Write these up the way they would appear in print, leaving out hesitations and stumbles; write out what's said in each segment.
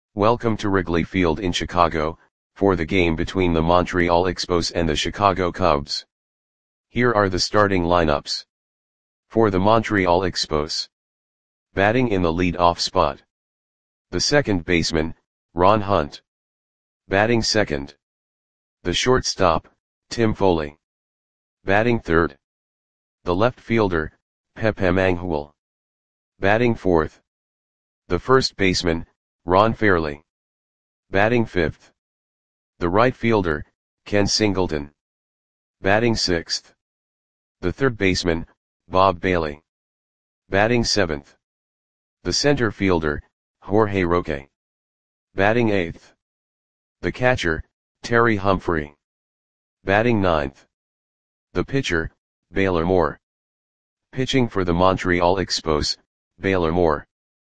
Welcome to Wrigley Field in Chicago, for the game between the Montreal Expos and the Chicago Cubs. Here are the starting lineups. For the Montreal Expos. Batting in the lead-off spot. The second baseman, Ron Hunt. Batting second. The shortstop, Tim Foley. Batting third. The left fielder, Pepe Mangual. Batting fourth. The first baseman, Ron Fairly. Batting fifth. The right fielder, Ken Singleton. Batting sixth. The third baseman, Bob Bailey. Batting seventh. The center fielder, Jorge Roque. Batting eighth. The catcher, Terry Humphrey. Batting ninth. The pitcher, Baylor Moore. Pitching for the Montreal Expos, Baylor Moore.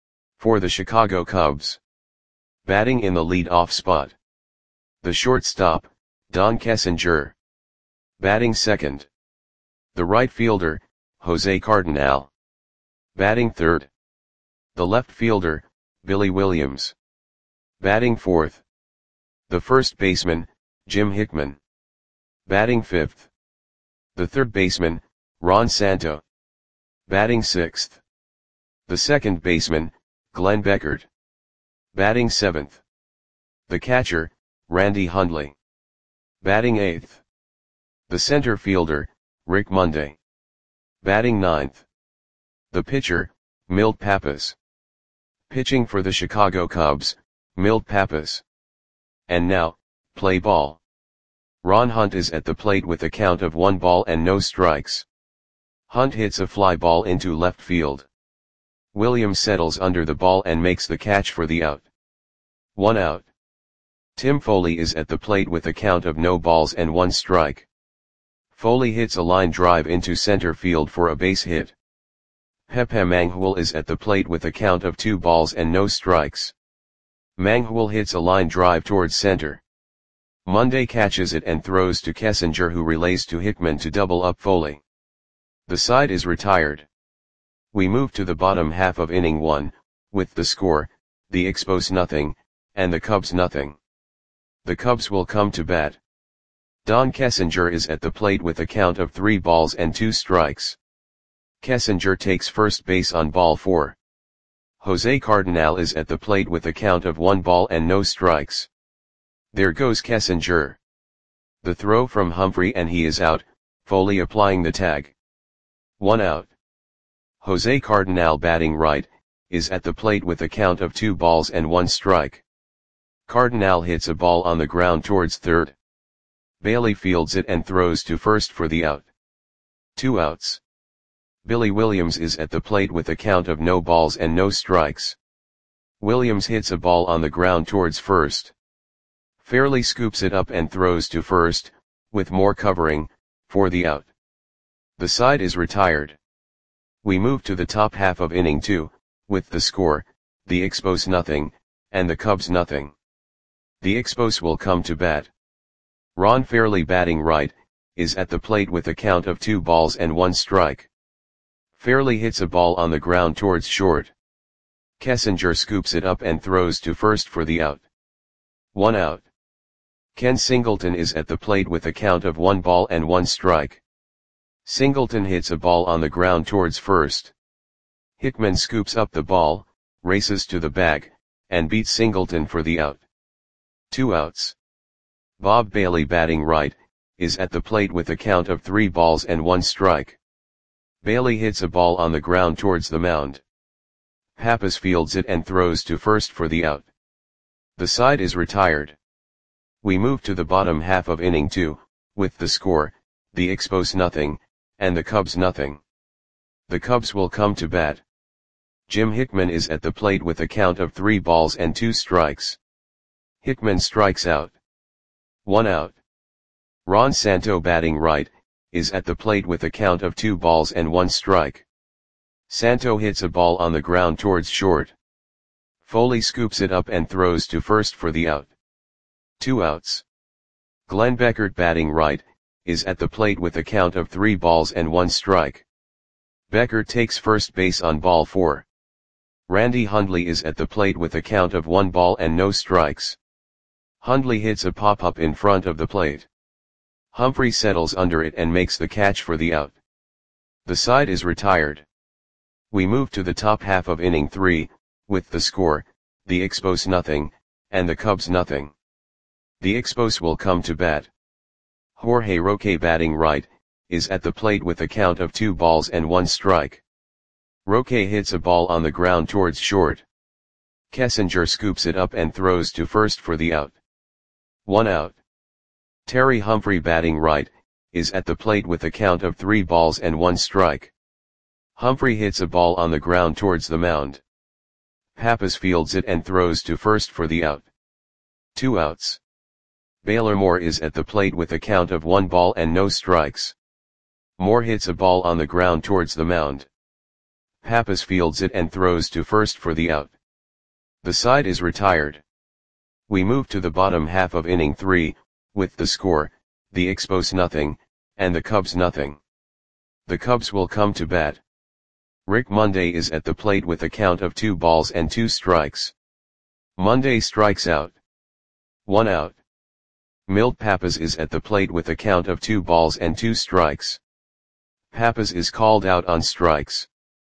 For the Chicago Cubs. Batting in the lead-off spot. The shortstop, Don Kessinger. Batting second. The right fielder, Jose Cardinal. Batting third. The left fielder, Billy Williams. Batting fourth. The first baseman, Jim Hickman. Batting fifth. The third baseman, Ron Santo. Batting sixth. The second baseman, Glenn Beckert. Batting seventh. The catcher, Randy Hundley. Batting eighth. The center fielder, Rick Monday. Batting ninth. The pitcher, Milt Pappas. Pitching for the Chicago Cubs, Milt Pappas. And now, play ball. Ron Hunt is at the plate with a count of 1 ball and no strikes. Hunt hits a fly ball into left field. Williams settles under the ball and makes the catch for the out. 1 out. Tim Foley is at the plate with a count of no balls and 1 strike. Foley hits a line drive into center field for a base hit. Pepe Mangual is at the plate with a count of 2 balls and no strikes. Mangual hits a line drive towards center. Monday catches it and throws to Kessinger, who relays to Hickman to double up Foley. The side is retired. We move to the bottom half of inning 1, with the score, the Expos nothing, and the Cubs nothing. The Cubs will come to bat. Don Kessinger is at the plate with a count of 3 balls and 2 strikes. Kessinger takes first base on ball 4. Jose Cardinal is at the plate with a count of 1 ball and no strikes. There goes Kessinger. The throw from Humphrey and he is out, Foley applying the tag. 1 out. Jose Cardinal, batting right, is at the plate with a count of 2 balls and 1 strike. Cardinal hits a ball on the ground towards third. Bailey fields it and throws to first for the out. 2 outs. Billy Williams is at the plate with a count of no balls and no strikes. Williams hits a ball on the ground towards first. Fairly scoops it up and throws to first, with more covering, for the out. The side is retired. We move to the top half of inning 2, with the score, the Expos nothing, and the Cubs nothing. The Expos will come to bat. Ron Fairly, batting right, is at the plate with a count of 2 balls and 1 strike. Fairly hits a ball on the ground towards short. Kessinger scoops it up and throws to first for the out. 1 out. Ken Singleton is at the plate with a count of 1 ball and 1 strike. Singleton hits a ball on the ground towards first. Hickman scoops up the ball, races to the bag, and beats Singleton for the out. 2 outs. Bob Bailey, batting right, is at the plate with a count of 3 balls and 1 strike. Bailey hits a ball on the ground towards the mound. Pappas fields it and throws to first for the out. The side is retired. We move to the bottom half of inning 2, with the score, the Expos nothing, and the Cubs nothing. The Cubs will come to bat. Jim Hickman is at the plate with a count of 3 balls and 2 strikes. Hickman strikes out. 1 out. Ron Santo, batting right, is at the plate with a count of 2 balls and 1 strike. Santo hits a ball on the ground towards short. Foley scoops it up and throws to first for the out. 2 outs. Glenn Beckert, batting right, is at the plate with a count of 3 balls and 1 strike. Beckert takes first base on ball 4. Randy Hundley is at the plate with a count of 1 ball and no strikes. Hundley hits a pop-up in front of the plate. Humphrey settles under it and makes the catch for the out. The side is retired. We move to the top half of inning 3, with the score, the Expos nothing, and the Cubs nothing. The Expos will come to bat. Jorge Roque, batting right, is at the plate with a count of 2 balls and 1 strike. Roque hits a ball on the ground towards short. Kessinger scoops it up and throws to first for the out. 1 out. Terry Humphrey, batting right, is at the plate with a count of 3 balls and 1 strike. Humphrey hits a ball on the ground towards the mound. Pappas fields it and throws to first for the out. 2 outs. Baylor Moore is at the plate with a count of 1 ball and no strikes. Moore hits a ball on the ground towards the mound. Pappas fields it and throws to first for the out. The side is retired. We move to the bottom half of inning 3, with the score, the Expos nothing, and the Cubs nothing. The Cubs will come to bat. Rick Monday is at the plate with a count of 2 balls and 2 strikes. Monday strikes out. 1 out. Milt Pappas is at the plate with a count of 2 balls and 2 strikes. Pappas is called out on strikes.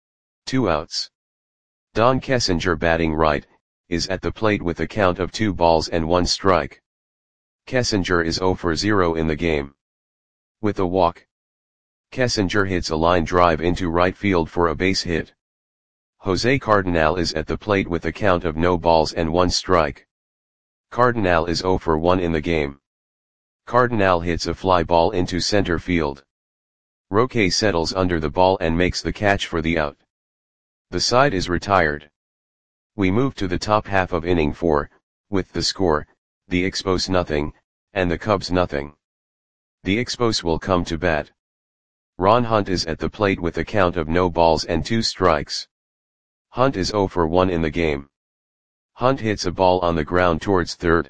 2 outs. Don Kessinger, batting right, is at the plate with a count of 2 balls and 1 strike. Kessinger is 0 for 0 in the game. With a walk, Kessinger hits a line drive into right field for a base hit. Jose Cardenal is at the plate with a count of no balls and 1 strike. Cardenal is 0 for 1 in the game. Cardenal hits a fly ball into center field. Roque settles under the ball and makes the catch for the out. The side is retired. We move to the top half of inning 4, with the score, the Expos nothing, and the Cubs nothing. The Expos will come to bat. Ron Hunt is at the plate with a count of no balls and 2 strikes. Hunt is 0 for 1 in the game. Hunt hits a ball on the ground towards third.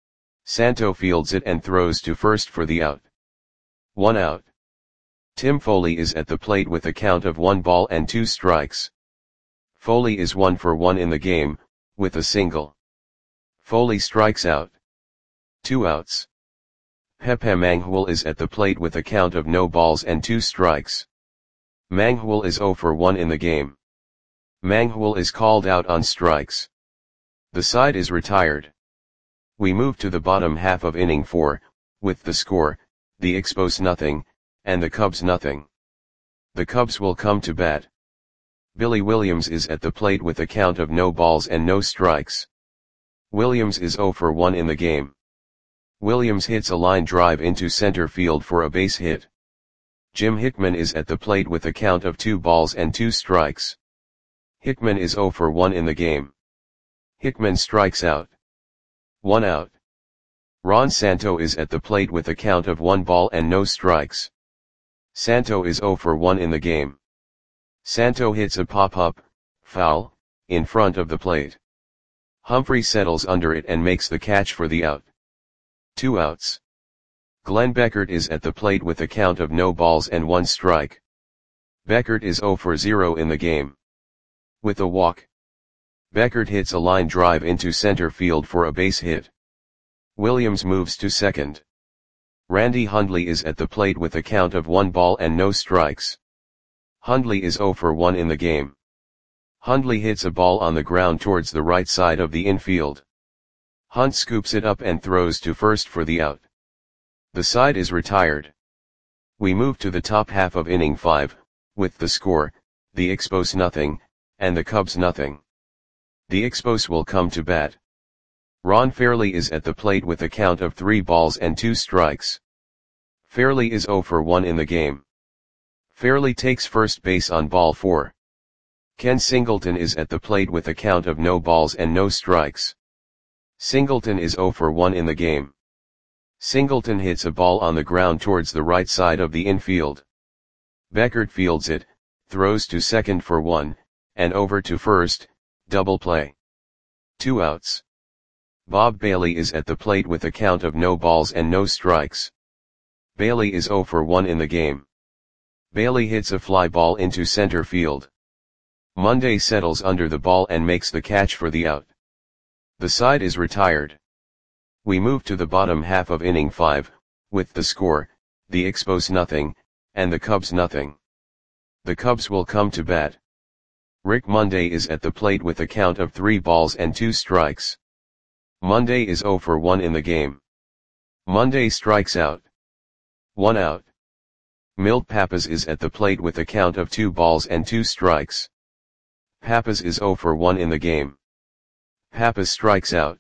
Santo fields it and throws to first for the out. 1 out. Tim Foley is at the plate with a count of 1 ball and 2 strikes. Foley is 1 for 1 in the game, with a single. Foley strikes out. 2 outs. Pepe Manghul is at the plate with a count of no balls and 2 strikes. Manghul is 0 for 1 in the game. Manghul is called out on strikes. The side is retired. We move to the bottom half of inning 4, with the score, the Expos nothing, and the Cubs nothing. The Cubs will come to bat. Billy Williams is at the plate with a count of no balls and no strikes. Williams is 0 for 1 in the game. Williams hits a line drive into center field for a base hit. Jim Hickman is at the plate with a count of 2 balls and 2 strikes. Hickman is 0 for 1 in the game. Hickman strikes out. 1 out. Ron Santo is at the plate with a count of 1 ball and no strikes. Santo is 0 for 1 in the game. Santo hits a pop-up, foul, in front of the plate. Humphrey settles under it and makes the catch for the out. 2 outs. Glenn Beckert is at the plate with a count of no balls and 1 strike. Beckert is 0 for 0 in the game. With a walk, Beckert hits a line drive into center field for a base hit. Williams moves to second. Randy Hundley is at the plate with a count of 1 ball and no strikes. Hundley is 0 for 1 in the game. Hundley hits a ball on the ground towards the right side of the infield. Hunt scoops it up and throws to first for the out. The side is retired. We move to the top half of inning 5, with the score, the Expos nothing, and the Cubs nothing. The Expos will come to bat. Ron Fairley is at the plate with a count of 3 balls and 2 strikes. Fairley is 0 for 1 in the game. Fairley takes first base on ball 4. Ken Singleton is at the plate with a count of no balls and no strikes. Singleton is 0 for 1 in the game. Singleton hits a ball on the ground towards the right side of the infield. Beckert fields it, throws to second for 1, and over to first, double play. 2 outs. Bob Bailey is at the plate with a count of no balls and no strikes. Bailey is 0 for 1 in the game. Bailey hits a fly ball into center field. Monday settles under the ball and makes the catch for the out. The side is retired. We move to the bottom half of inning 5, with the score, the Expos nothing, and the Cubs nothing. The Cubs will come to bat. Rick Monday is at the plate with a count of 3 balls and 2 strikes. Monday is 0 for 1 in the game. Monday strikes out. 1 out. Milt Pappas is at the plate with a count of 2 balls and 2 strikes. Pappas is 0 for 1 in the game. Pappas strikes out.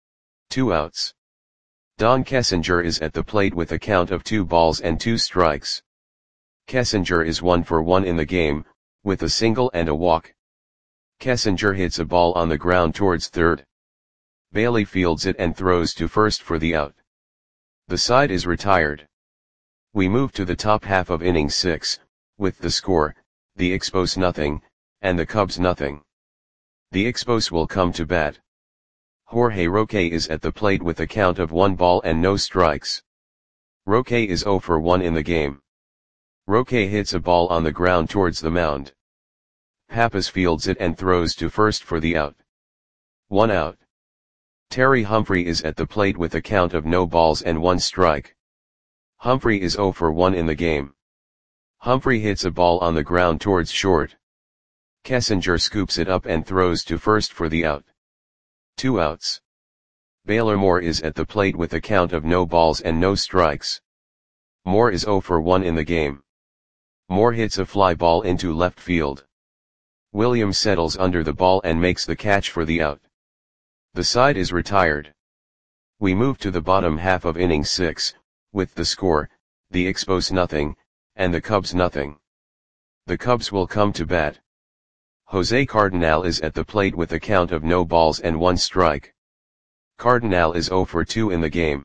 2 outs. Don Kessinger is at the plate with a count of 2 balls and 2 strikes. Kessinger is 1 for 1 in the game, with a single and a walk. Kessinger hits a ball on the ground towards third. Bailey fields it and throws to first for the out. The side is retired. We move to the top half of inning 6, with the score, the Expos nothing, and the Cubs nothing. The Expos will come to bat. Jorge Roque is at the plate with a count of 1 ball and no strikes. Roque is 0 for 1 in the game. Roque hits a ball on the ground towards the mound. Pappas fields it and throws to first for the out. 1 out. Terry Humphrey is at the plate with a count of no balls and 1 strike. Humphrey is 0 for 1 in the game. Humphrey hits a ball on the ground towards short. Kessinger scoops it up and throws to first for the out. 2 outs. Baylor Moore is at the plate with a count of no balls and no strikes. Moore is 0 for 1 in the game. Moore hits a fly ball into left field. Williams settles under the ball and makes the catch for the out. The side is retired. We move to the bottom half of inning 6, with the score, the Expos nothing, and the Cubs nothing. The Cubs will come to bat. Jose Cardenal is at the plate with a count of no balls and 1 strike. Cardenal is 0 for 2 in the game.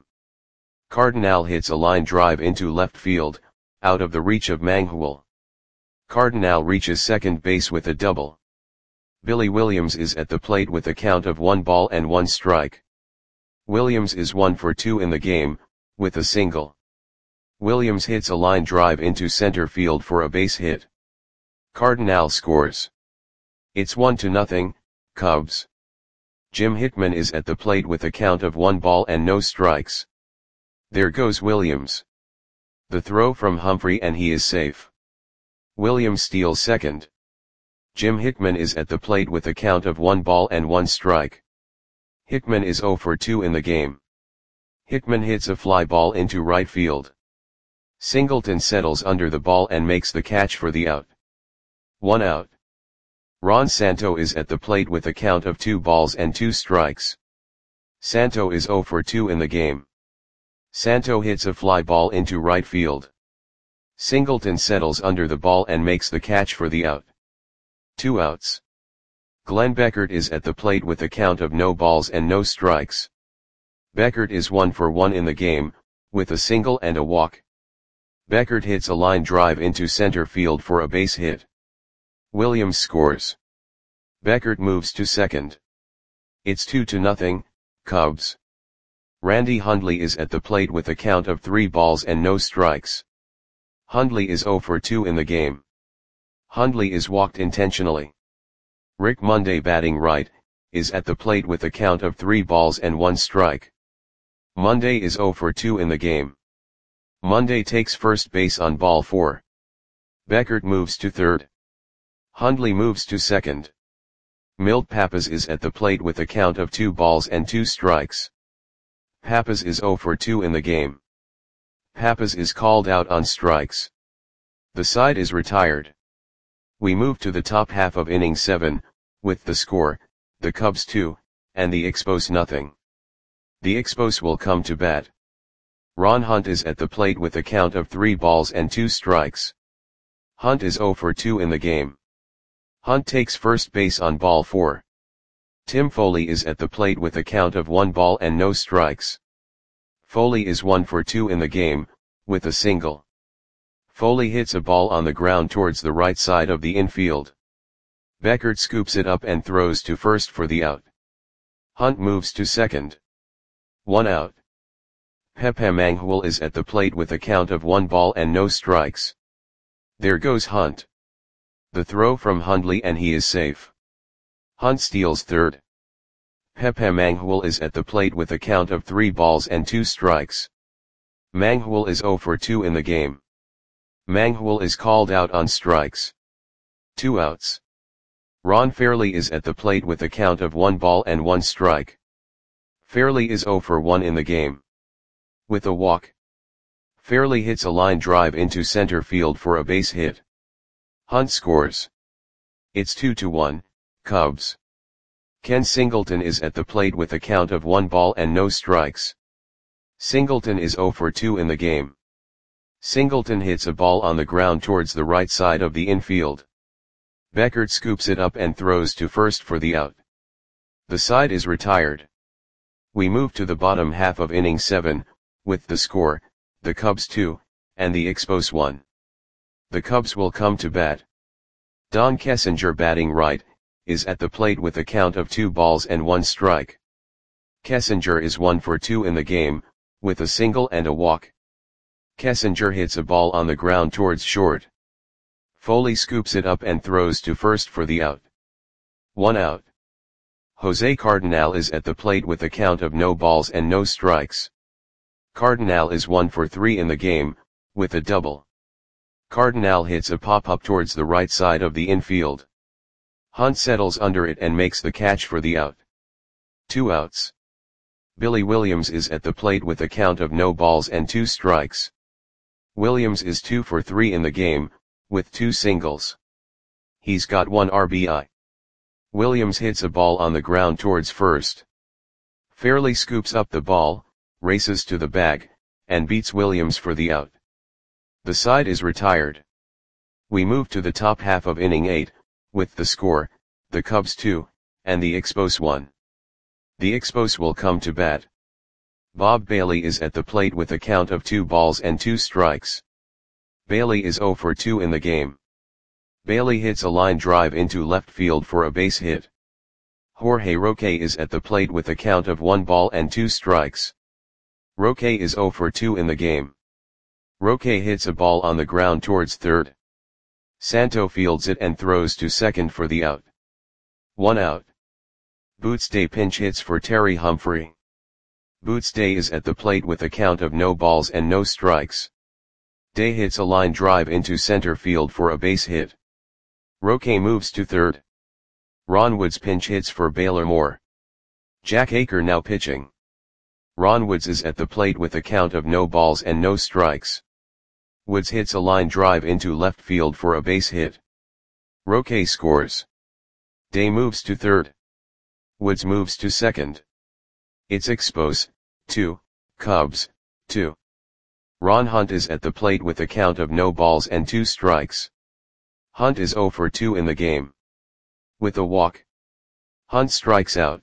Cardenal hits a line drive into left field, out of the reach of Manghul. Cardenal reaches second base with a double. Billy Williams is at the plate with a count of 1 ball and 1 strike. Williams is 1 for 2 in the game, with a single. Williams hits a line drive into center field for a base hit. Cardenal scores. It's 1-0, Cubs. Jim Hickman is at the plate with a count of 1 ball and no strikes. There goes Williams. The throw from Humphrey and he is safe. Williams steals second. Jim Hickman is at the plate with a count of 1 ball and 1 strike. Hickman is 0 for 2 in the game. Hickman hits a fly ball into right field. Singleton settles under the ball and makes the catch for the out. 1 out. Ron Santo is at the plate with a count of 2 balls and 2 strikes. Santo is 0 for 2 in the game. Santo hits a fly ball into right field. Singleton settles under the ball and makes the catch for the out. 2 outs. Glenn Beckert is at the plate with a count of no balls and no strikes. Beckert is 1 for 1 in the game, with a single and a walk. Beckert hits a line drive into center field for a base hit. Williams scores. Beckert moves to second. It's 2-0, Cubs. Randy Hundley is at the plate with a count of 3 balls and no strikes. Hundley is 0 for 2 in the game. Hundley is walked intentionally. Rick Monday, batting right, is at the plate with a count of 3 balls and 1 strike. Monday is 0 for 2 in the game. Monday takes first base on ball 4. Beckert moves to third. Hundley moves to second. Milt Pappas is at the plate with a count of 2 balls and 2 strikes. Pappas is 0 for 2 in the game. Pappas is called out on strikes. The side is retired. We move to the top half of inning 7, with the score, the Cubs 2, and the Expos nothing. The Expos will come to bat. Ron Hunt is at the plate with a count of 3 balls and 2 strikes. Hunt is 0 for 2 in the game. Hunt takes first base on ball 4. Tim Foley is at the plate with a count of 1 ball and no strikes. Foley is 1 for 2 in the game, with a single. Foley hits a ball on the ground towards the right side of the infield. Beckert scoops it up and throws to first for the out. Hunt moves to second. 1 out. Pepe Manghul is at the plate with a count of 1 ball and no strikes. There goes Hunt. The throw from Hundley and he is safe. Hunt steals third. Pepe Manghul is at the plate with a count of 3 balls and 2 strikes. Manghul is 0 for 2 in the game. Manghul is called out on strikes. 2 outs. Ron Fairley is at the plate with a count of 1 ball and 1 strike. Fairley is 0 for 1 in the game. With a walk, Fairley hits a line drive into center field for a base hit. Hunt scores. It's 2-1, Cubs. Ken Singleton is at the plate with a count of 1 ball and no strikes. Singleton is 0 for 2 in the game. Singleton hits a ball on the ground towards the right side of the infield. Beckert scoops it up and throws to first for the out. The side is retired. We move to the bottom half of inning 7, with the score, the Cubs 2, and the Expos 1. The Cubs will come to bat. Don Kessinger, batting right, is at the plate with a count of 2 balls and 1 strike. Kessinger is 1 for 2 in the game, with a single and a walk. Kessinger hits a ball on the ground towards short. Foley scoops it up and throws to first for the out. 1 out. Jose Cardinal is at the plate with a count of no balls and no strikes. Cardinal is 1 for 3 in the game, with a double. Cardinal hits a pop-up towards the right side of the infield. Hunt settles under it and makes the catch for the out. 2 outs. Billy Williams is at the plate with a count of no balls and 2 strikes. Williams is 2 for 3 in the game, with 2 singles. He's got 1 RBI. Williams hits a ball on the ground towards first. Fairley scoops up the ball, races to the bag, and beats Williams for the out. The side is retired. We move to the top half of inning 8, with the score, the Cubs 2, and the Expos 1. The Expos will come to bat. Bob Bailey is at the plate with a count of 2 balls and 2 strikes. Bailey is 0 for 2 in the game. Bailey hits a line drive into left field for a base hit. Jorge Roque is at the plate with a count of 1 ball and 2 strikes. Roque is 0 for 2 in the game. Roque hits a ball on the ground towards third. Santo fields it and throws to second for the out. 1 out. Boots Day pinch hits for Terry Humphrey. Boots Day is at the plate with a count of no balls and no strikes. Day hits a line drive into center field for a base hit. Roque moves to third. Ron Woods pinch hits for Baylor Moore. Jack Aker now pitching. Ron Woods is at the plate with a count of no balls and no strikes. Woods hits a line drive into left field for a base hit. Roque scores. Day moves to third. Woods moves to second. It's Expos, 2, Cubs, 2. Ron Hunt is at the plate with a count of no balls and 2 strikes. Hunt is 0 for 2 in the game. With a walk, Hunt strikes out.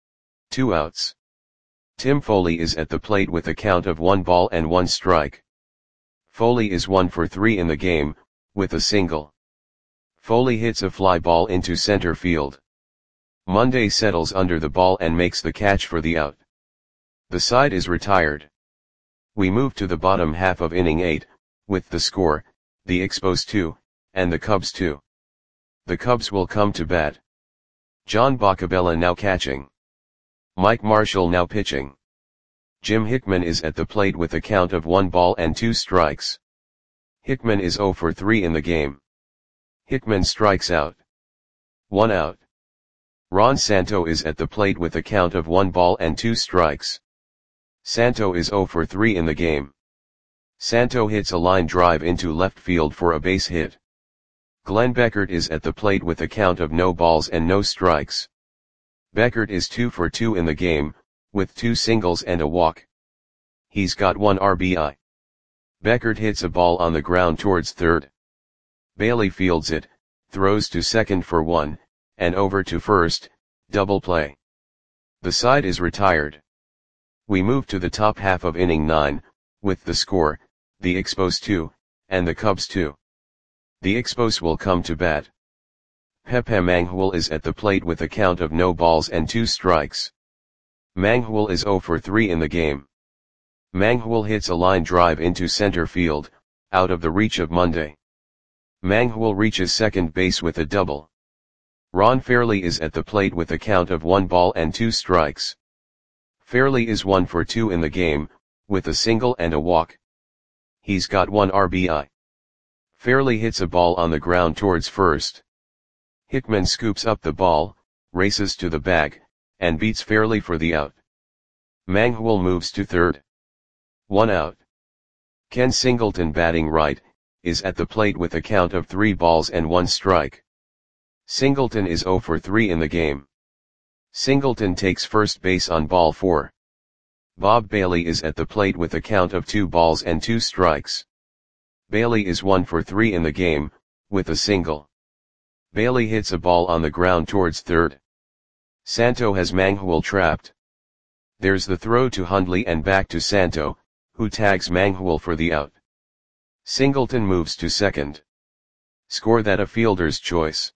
2 outs. Tim Foley is at the plate with a count of 1 ball and 1 strike. Foley is 1 for 3 in the game, with a single. Foley hits a fly ball into center field. Monday settles under the ball and makes the catch for the out. The side is retired. We move to the bottom half of inning 8, with the score, the Expos 2, and the Cubs 2. The Cubs will come to bat. John Boccabella now catching. Mike Marshall now pitching. Jim Hickman is at the plate with a count of 1 ball and 2 strikes. Hickman is 0 for 3 in the game. Hickman strikes out. 1 out. Ron Santo is at the plate with a count of 1 ball and 2 strikes. Santo is 0 for 3 in the game. Santo hits a line drive into left field for a base hit. Glenn Beckert is at the plate with a count of no balls and no strikes. Beckert is 2 for 2 in the game, with 2 singles and a walk. He's got 1 RBI. Beckert hits a ball on the ground towards third. Bailey fields it, throws to second for 1, and over to first, double play. The side is retired. We move to the top half of inning 9, with the score, the Expos 2, and the Cubs 2. The Expos will come to bat. Pepe Manghul is at the plate with a count of no balls and 2 strikes. Manghul is 0 for 3 in the game. Manghul hits a line drive into center field, out of the reach of Monday. Manghwal reaches second base with a double. Ron Fairley is at the plate with a count of 1 ball and 2 strikes. Fairley is 1 for 2 in the game, with a single and a walk. He's got 1 RBI. Fairley hits a ball on the ground towards first. Hickman scoops up the ball, races to the bag, and beats Fairley for the out. Manghwal moves to third. 1 out. Ken Singleton, batting right, is at the plate with a count of 3 balls and 1 strike. Singleton is 0 for 3 in the game. Singleton takes first base on ball 4. Bob Bailey is at the plate with a count of 2 balls and 2 strikes. Bailey is 1 for 3 in the game, with a single. Bailey hits a ball on the ground towards third. Santo has Manghwal trapped. There's the throw to Hundley and back to Santo, who tags Manghwal for the out. Singleton moves to second. Score that a fielder's choice.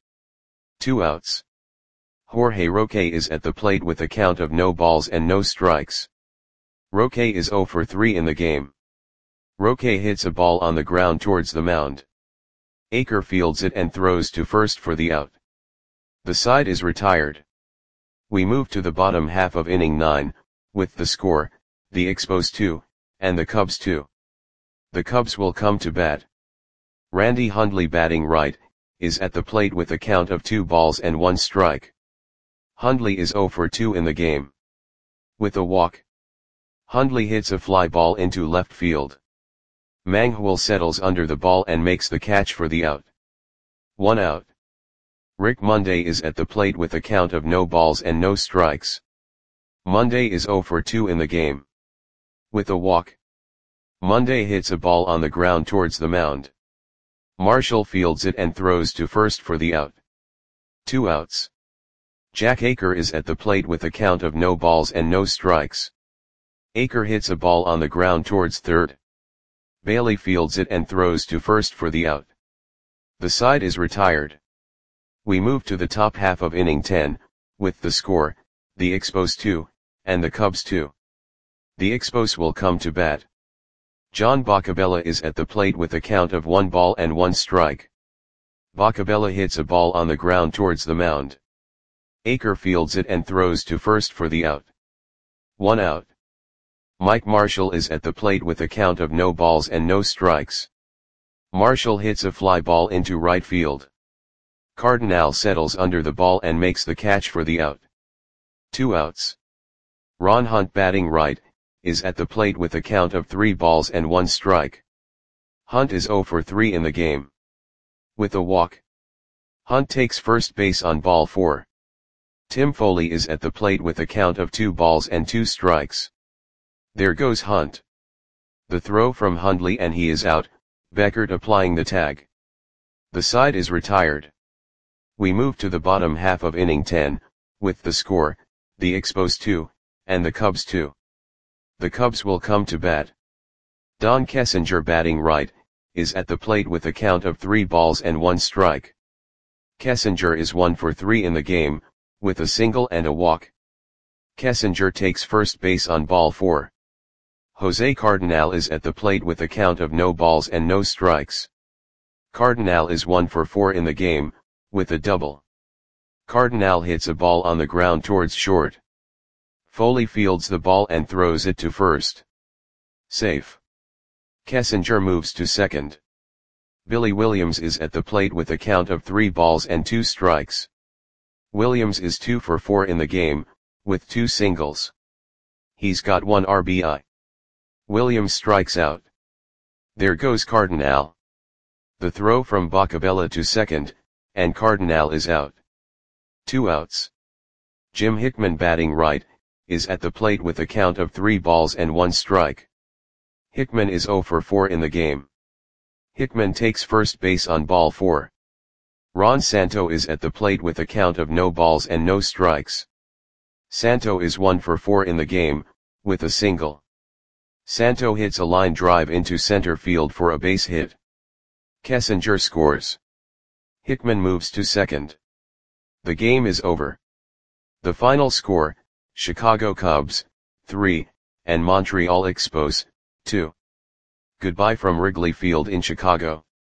2 outs. Jorge Roque is at the plate with a count of no balls and no strikes. Roque is 0 for 3 in the game. Roque hits a ball on the ground towards the mound. Aker fields it and throws to first for the out. The side is retired. We move to the bottom half of inning 9, with the score, the Expos 2, and the Cubs 2. The Cubs will come to bat. Randy Hundley, batting right, is at the plate with a count of 2 balls and 1 strike. Hundley is 0 for 2 in the game. With a walk. Hundley hits a fly ball into left field. Manghwal settles under the ball and makes the catch for the out. 1 out. Rick Monday is at the plate with a count of no balls and no strikes. Monday is 0 for 2 in the game. With a walk. Monday hits a ball on the ground towards the mound. Marshall fields it and throws to first for the out. 2 outs. Jack Aker is at the plate with a count of no balls and no strikes. Aker hits a ball on the ground towards third. Bailey fields it and throws to first for the out. The side is retired. We move to the top half of inning 10, with the score, the Expos 2, and the Cubs 2. The Expos will come to bat. John Boccabella is at the plate with a count of 1 ball and 1 strike. Boccabella hits a ball on the ground towards the mound. Aker fields it and throws to first for the out. 1 out. Mike Marshall is at the plate with a count of no balls and no strikes. Marshall hits a fly ball into right field. Cardinal settles under the ball and makes the catch for the out. 2 outs. Ron Hunt, batting right, is at the plate with a count of 3 balls and 1 strike. Hunt is 0 for 3 in the game. With a walk. Hunt takes first base on ball 4. Tim Foley is at the plate with a count of 2 balls and 2 strikes. There goes Hunt. The throw from Hundley and he is out, Beckert applying the tag. The side is retired. We move to the bottom half of inning 10, with the score, the Expos 2, and the Cubs 2. The Cubs will come to bat. Don Kessinger, batting right, is at the plate with a count of 3 balls and 1 strike. Kessinger is 1 for 3 in the game, with a single and a walk. Kessinger takes first base on ball 4. Jose Cardinal is at the plate with a count of no balls and no strikes. Cardinal is 1 for 4 in the game, with a double. Cardinal hits a ball on the ground towards short. Foley fields the ball and throws it to first. Safe. Kessinger moves to second. Billy Williams is at the plate with a count of 3 balls and 2 strikes. Williams is 2 for 4 in the game, with 2 singles. He's got 1 RBI. Williams strikes out. There goes Cardinal. The throw from Boccabella to second, and Cardinal is out. 2 outs. Jim Hickman, batting right, is at the plate with a count of 3 balls and 1 strike. Hickman is 0 for 4 in the game. Hickman takes first base on ball 4. Ron Santo is at the plate with a count of no balls and no strikes. Santo is 1 for 4 in the game, with a single. Santo hits a line drive into center field for a base hit. Kessinger scores. Hickman moves to second. The game is over. The final score, Chicago Cubs, 3, and Montreal Expos, 2. Goodbye from Wrigley Field in Chicago.